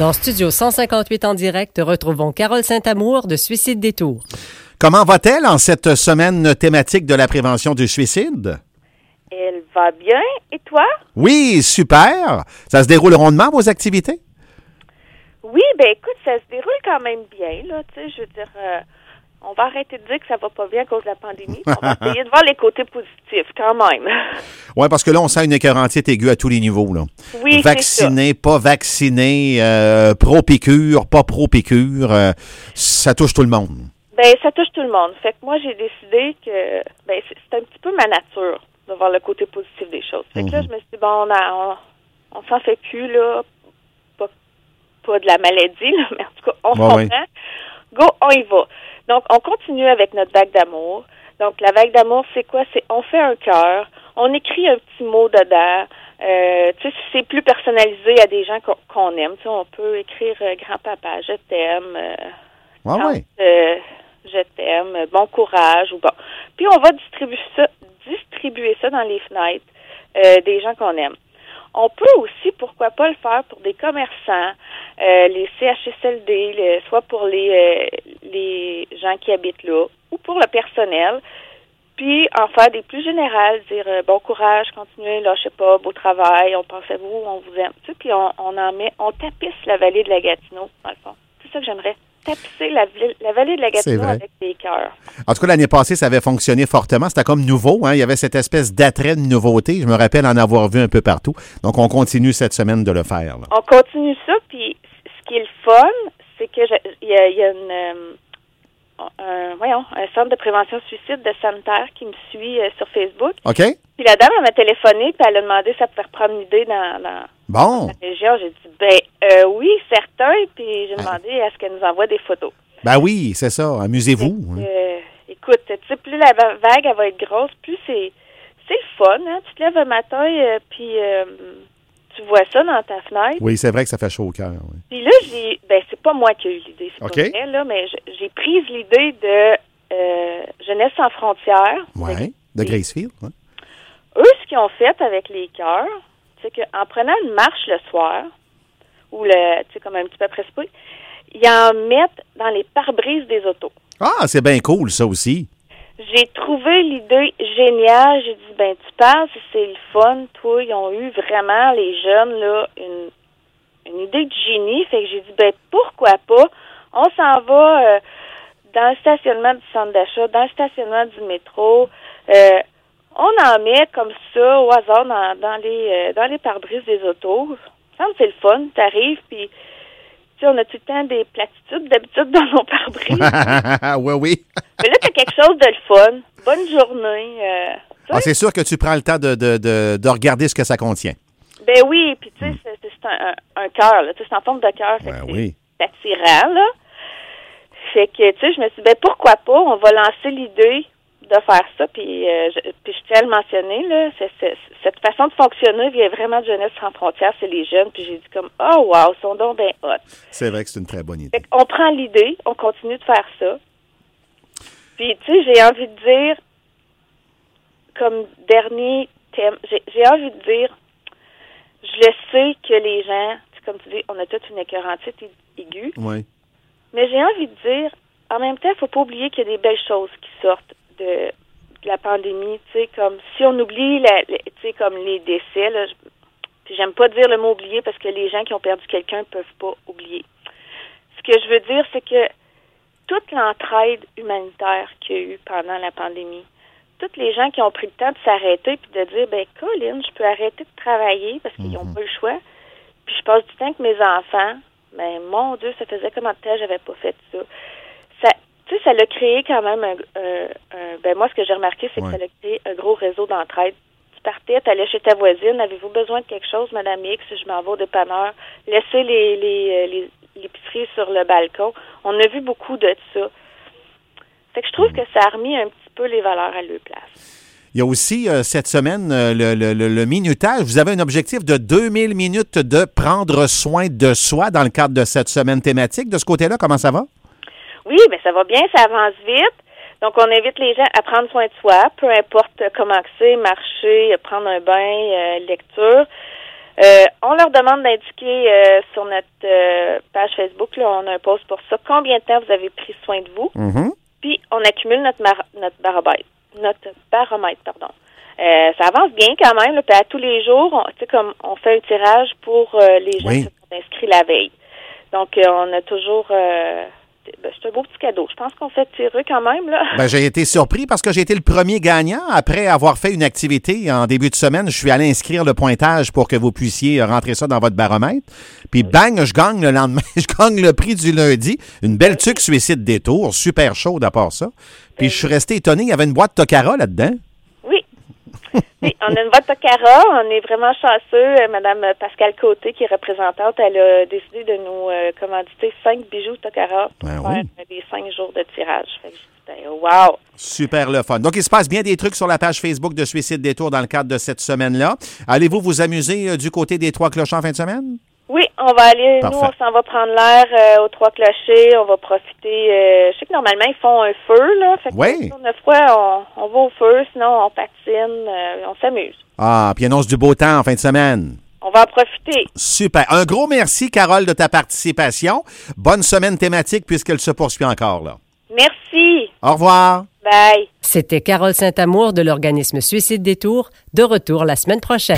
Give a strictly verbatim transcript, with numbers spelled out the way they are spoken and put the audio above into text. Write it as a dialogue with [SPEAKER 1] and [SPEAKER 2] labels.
[SPEAKER 1] Dans Studio cent cinquante-huit en direct, retrouvons Carole Saint-Amour de Suicide Détour.
[SPEAKER 2] Comment va-t-elle en cette semaine thématique de la prévention du suicide?
[SPEAKER 3] Elle va bien. Et toi?
[SPEAKER 2] Oui, super. Ça se déroule rondement, vos activités?
[SPEAKER 3] Oui, ben écoute, ça se déroule quand même bien, là. Tu sais, je veux dire, euh, on va arrêter de dire que ça va pas bien à cause de la pandémie. On va essayer de voir les côtés positifs, quand même.
[SPEAKER 2] Oui, parce que là, on sent une écœurantite aiguë à tous les niveaux, là.
[SPEAKER 3] Oui,
[SPEAKER 2] vacciné, pas vacciné, euh, pro-piqûre, pas pro-piqûre, euh, ça touche tout le monde.
[SPEAKER 3] Ben, ça touche tout le monde. Fait que moi, j'ai décidé que, ben, c'est, c'est un petit peu ma nature de voir le côté positif des choses. Fait que mm-hmm. là, je me suis dit, bon, on, a, on, on s'en fait plus, là. Pas, pas de la maladie, là, mais en tout cas, on
[SPEAKER 2] ouais,
[SPEAKER 3] comprend.
[SPEAKER 2] Ouais.
[SPEAKER 3] Go, on y va. Donc, on continue avec notre vague d'amour. Donc, la vague d'amour, c'est quoi? C'est on fait un cœur, on écrit un petit mot dedans. Euh, tu sais, c'est plus personnalisé à des gens qu'on, qu'on aime. Tu sais, on peut écrire euh, « Grand-papa, je t'aime euh, ».
[SPEAKER 2] Ouais,
[SPEAKER 3] Quand,
[SPEAKER 2] ouais.
[SPEAKER 3] euh, je t'aime, bon courage, ou bon. Puis on va distribuer ça, distribuer ça dans les fenêtres euh, des gens qu'on aime. On peut aussi, pourquoi pas, le faire pour des commerçants, euh, les C H S L D, le, soit pour les euh, les gens qui habitent là, ou pour le personnel. Puis en faire des plus générales, dire euh, bon courage, continuez, lâchez pas, beau travail, on pense à vous, on vous aime. Tu sais, puis on, on en met, on tapisse la vallée de la Gatineau, dans le fond. C'est ça que j'aimerais. Tapisser la, la vallée de la Gatineau avec des cœurs.
[SPEAKER 2] En tout cas, l'année passée, ça avait fonctionné fortement. C'était comme nouveau. Hein? Il y avait cette espèce d'attrait de nouveauté. Je me rappelle en avoir vu un peu partout. Donc, on continue cette semaine de le faire. Là.
[SPEAKER 3] On continue ça. Puis, ce qui est le fun, c'est que il y a, y a une, euh, un, voyons, un centre de prévention suicide de sanitaire qui me suit euh, sur Facebook.
[SPEAKER 2] OK.
[SPEAKER 3] Puis la dame, elle m'a téléphoné, puis elle a demandé si ça pouvait reprendre l'idée dans, dans,
[SPEAKER 2] bon.
[SPEAKER 3] dans la région. J'ai dit, ben euh, oui, certain. Puis j'ai demandé à ce qu'elle nous envoie des photos.
[SPEAKER 2] Ben oui, c'est ça. Amusez-vous.
[SPEAKER 3] Hein. Euh, écoute, tu sais, plus la vague, elle va être grosse, plus c'est, c'est le fun. Hein? Tu te lèves un matin, euh, puis euh, tu vois ça dans ta fenêtre.
[SPEAKER 2] Oui, c'est vrai que ça fait chaud au cœur. Oui.
[SPEAKER 3] Puis là, j'ai, ben c'est pas moi qui ai eu l'idée, c'est okay. pas vrai, là, mais j'ai pris l'idée de euh, Jeunesse sans frontières.
[SPEAKER 2] Oui, de Gracefield. Ouais.
[SPEAKER 3] Eux, ce qu'ils ont fait avec les cœurs, c'est qu'en prenant une marche le soir, ou le, tu sais, comme un petit peu après souper, ils en mettent dans les pare-brises des autos.
[SPEAKER 2] Ah, c'est bien cool, ça aussi.
[SPEAKER 3] J'ai trouvé l'idée géniale. J'ai dit, ben, tu parles, c'est le fun. Toi, ils ont eu vraiment, les jeunes, là, une, une idée de génie. Fait que j'ai dit, ben, pourquoi pas? On s'en va euh, dans le stationnement du centre d'achat, dans le stationnement du métro. Euh, on en met comme ça, au hasard, dans, dans les euh, dans les pare-brises des autos. Ça me semble que c'est le fun. T'arrives, puis on a tout le temps des platitudes d'habitude dans nos pare-brises.
[SPEAKER 2] oui, oui.
[SPEAKER 3] Mais là, t'as quelque chose de le fun. Bonne journée. Euh,
[SPEAKER 2] ah, c'est sûr que tu prends le temps de, de, de, de regarder ce que ça contient.
[SPEAKER 3] Ben oui, puis tu sais, mm. c'est, c'est un, un, un cœur, là. C'est en forme de cœur.
[SPEAKER 2] Ben oui.
[SPEAKER 3] C'est attirant, là. Fait que, tu sais, je me suis dit, ben pourquoi pas, on va lancer l'idée de faire ça, puis, euh, je, puis je tiens à le mentionner, là, c'est, c'est, cette façon de fonctionner vient vraiment de Jeunesse sans frontières, c'est les jeunes, puis j'ai dit comme, oh wow, ils sont donc bien hot.
[SPEAKER 2] C'est vrai que c'est une très bonne idée.
[SPEAKER 3] Fait qu'on prend l'idée, on continue de faire ça, puis tu sais, j'ai envie de dire, comme dernier thème, j'ai, j'ai envie de dire, je le sais que les gens, comme tu dis, on a toute une écœurantite aiguë,
[SPEAKER 2] oui.
[SPEAKER 3] Mais j'ai envie de dire, en même temps, il ne faut pas oublier qu'il y a des belles choses qui sortent de, de la pandémie, tu sais, comme si on oublie, la, la, tu sais, comme les décès, là, je, puis j'aime pas dire le mot oublier parce que les gens qui ont perdu quelqu'un ne peuvent pas oublier. Ce que je veux dire, c'est que toute l'entraide humanitaire qu'il y a eu pendant la pandémie, tous les gens qui ont pris le temps de s'arrêter puis de dire, ben Colin, je peux arrêter de travailler parce qu'ils n'ont mm-hmm. pas le choix, puis je passe du temps avec mes enfants. Ben, mon Dieu, ça faisait combien de temps j'avais pas fait ça. Ça, tu sais, ça l'a créé quand même un, un, un ben, moi, ce que j'ai remarqué, c'est ouais. que ça a créé un gros réseau d'entraide. Tu partais, tu allais chez ta voisine, avez-vous besoin de quelque chose, Madame X, je m'en vais au dépanneur, laissez les, les, les, l'épicerie sur le balcon. On a vu beaucoup de ça. Fait que je trouve que ça a remis un petit peu les valeurs à leur place.
[SPEAKER 2] Il y a aussi, euh, cette semaine, euh, le, le, le, le minutage. Vous avez un objectif de deux mille minutes de prendre soin de soi dans le cadre de cette semaine thématique. De ce côté-là, comment ça va?
[SPEAKER 3] Oui, bien, ça va bien, ça avance vite. Donc, on invite les gens à prendre soin de soi, peu importe comment c'est, marcher, prendre un bain, euh, lecture. Euh, on leur demande d'indiquer euh, sur notre euh, page Facebook, là, on a un post pour ça, combien de temps vous avez pris soin de vous.
[SPEAKER 2] Mm-hmm.
[SPEAKER 3] Puis, on accumule notre, mar- notre baromètre. Notre baromètre, pardon. Euh, ça avance bien quand même. Là, puis à tous les jours, on, tu sais, comme on fait un tirage pour euh, les gens
[SPEAKER 2] oui.
[SPEAKER 3] qui sont inscrits la veille. Donc, euh, on a toujours... Euh, ben, c'est un beau petit cadeau. Je pense qu'on fait tirer quand même, là.
[SPEAKER 2] Ben, j'ai été surpris parce que j'ai été le premier gagnant. Après avoir fait une activité en début de semaine, je suis allé inscrire le pointage pour que vous puissiez rentrer ça dans votre baromètre. Puis bang, je gagne le lendemain. Je gagne le prix du lundi. Une belle tuque Suicide Détour, super chaude à part ça. Puis je suis resté étonné, il y avait une boîte Tocara là-dedans.
[SPEAKER 3] Oui. Oui, on a une boîte Tocara. On est vraiment chanceux. Madame Pascale Côté, qui est représentante, elle a décidé de nous euh, commanditer cinq bijoux Tocara pour
[SPEAKER 2] Ben
[SPEAKER 3] faire
[SPEAKER 2] oui.
[SPEAKER 3] les cinq jours de tirage. Fait que je dis, ben, wow!
[SPEAKER 2] Super le fun. Donc, il se passe bien des trucs sur la page Facebook de Suicide Détour dans le cadre de cette semaine-là. Allez-vous vous amuser euh, du côté des Trois-Clochers en fin de semaine?
[SPEAKER 3] Oui, on va aller,
[SPEAKER 2] Parfait.
[SPEAKER 3] nous, on s'en va prendre l'air euh, aux Trois Clochers. On va profiter. Euh, je sais que normalement, ils font un feu, là. Fait que
[SPEAKER 2] Oui.
[SPEAKER 3] si on a froid, on, on va au feu. Sinon, on patine. Euh, on s'amuse.
[SPEAKER 2] Ah, puis annonce du beau temps en fin de semaine.
[SPEAKER 3] On va en profiter.
[SPEAKER 2] Super. Un gros merci, Carole, de ta participation. Bonne semaine thématique puisqu'elle se poursuit encore, là.
[SPEAKER 3] Merci.
[SPEAKER 2] Au revoir.
[SPEAKER 3] Bye.
[SPEAKER 1] C'était Carole Saint-Amour de l'organisme Suicide Détour, de retour la semaine prochaine.